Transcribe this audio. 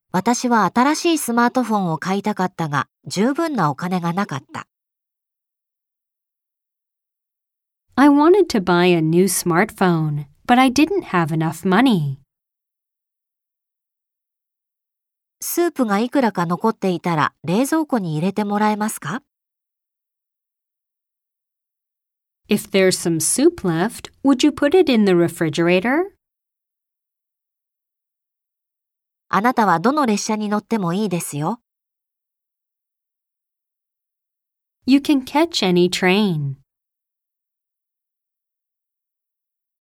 私は新しいスマートフォンを買いたかったが、十分なお金がなかった。 I wanted to buy a new smartphone, but I didn't have enough money. スープがいくらか残っていたら冷蔵庫に入れてもらえますか？ If there's some soup left, would you put it in the refrigerator? あなたはどの列車に乗ってもいいですよ。 You can catch any train.